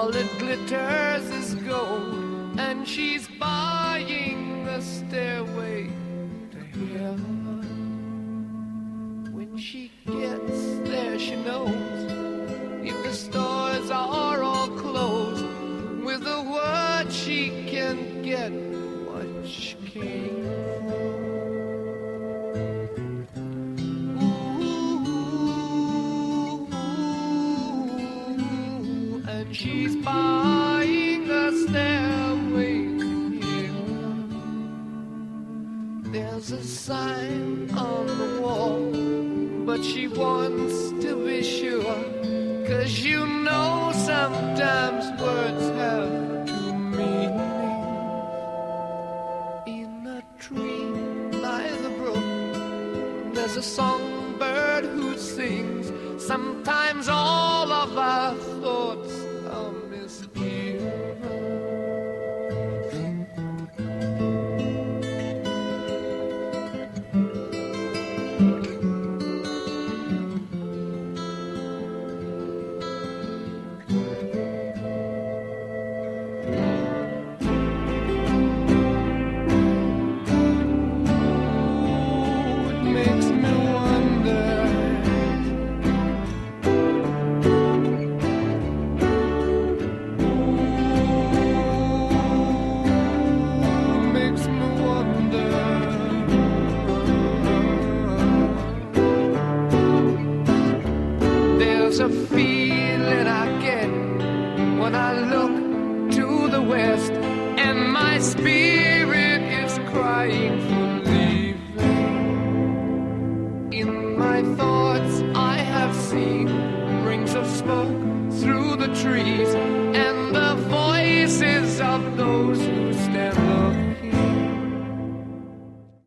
All that glitters is gold, and she's buying the stairway to heaven. When she gets there, she knows if the stores are all closed, with a word she can get what she came for. Ooh, and she's buying a stairway here. There's a sign on the wall, but she wants to be sure, 'cause you know sometimes words have two meanings. In a tree by the brook, there's a songbird who sings. Sometimes all of our thoughts are misgiven. There's a feeling I get when I look to the west, and my spirit is crying for leaving. In my thoughts I have seen rings of smoke through the trees,